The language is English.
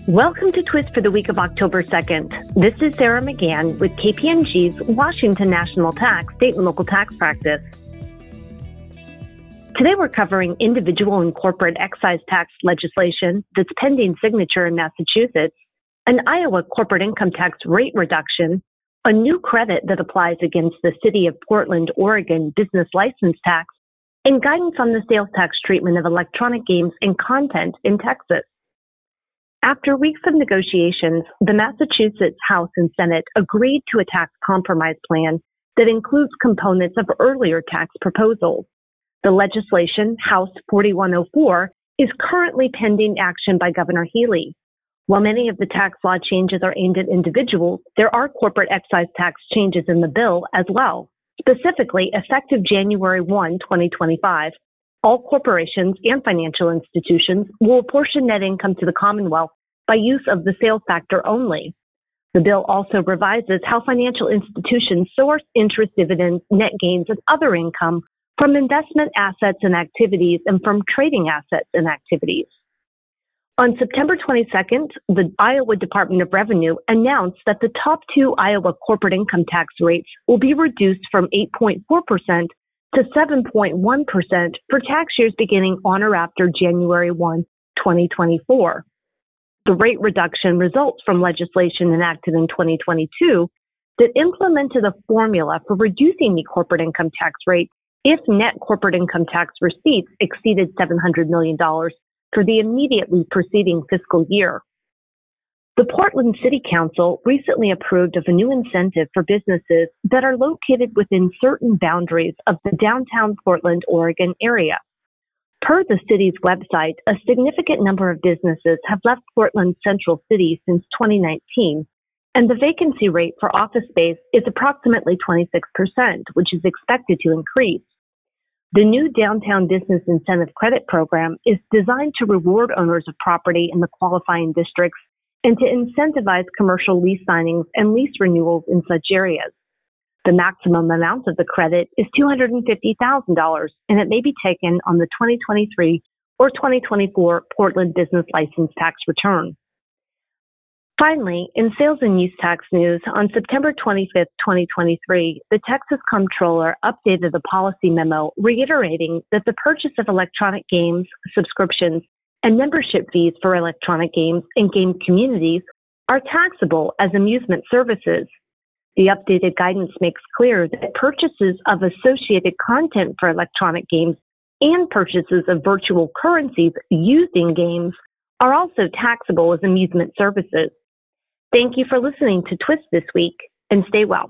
Welcome to Twist for the week of October 2nd. This is Sarah McGann with KPMG's Washington National Tax State and Local Tax Practice. Today we're covering individual and corporate excise tax legislation that's pending signature in Massachusetts, an Iowa corporate income tax rate reduction, a new credit that applies against the City of Portland, Oregon business license tax, and guidance on the sales tax treatment of electronic games and content in Texas. After weeks of negotiations, the Massachusetts House and Senate agreed to a tax compromise plan that includes components of earlier tax proposals. The legislation, House 4104, is currently pending action by Governor Healey. While many of the tax law changes are aimed at individuals, there are corporate excise tax changes in the bill as well. Specifically, effective January 1, 2025, all corporations and financial institutions will apportion net income to the Commonwealth by use of the sales factor only. The bill also revises how financial institutions source interest, dividends, net gains, and other income from investment assets and activities and from trading assets and activities. On September 22nd, the Iowa Department of Revenue announced that the top two Iowa corporate income tax rates will be reduced from 8.4% to 7.1% for tax years beginning on or after January 1, 2024. The rate reduction results from legislation enacted in 2022 that implemented a formula for reducing the corporate income tax rate if net corporate income tax receipts exceeded $700 million for the immediately preceding fiscal year. The Portland City Council recently approved of a new incentive for businesses that are located within certain boundaries of the downtown Portland, Oregon area. Per the city's website, a significant number of businesses have left Portland's central city since 2019, and the vacancy rate for office space is approximately 26%, which is expected to increase. The new Downtown Business Incentive Credit Program is designed to reward owners of property in the qualifying districts and to incentivize commercial lease signings and lease renewals in such areas. The maximum amount of the credit is $250,000, and it may be taken on the 2023 or 2024 Portland business license tax return. Finally, in sales and use tax news, on September 25, 2023, the Texas Comptroller updated a policy memo reiterating that the purchase of electronic games, subscriptions, and membership fees for electronic games and game communities are taxable as amusement services. The updated guidance makes clear that purchases of associated content for electronic games and purchases of virtual currencies used in games are also taxable as amusement services. Thank you for listening to Twist this week, and stay well.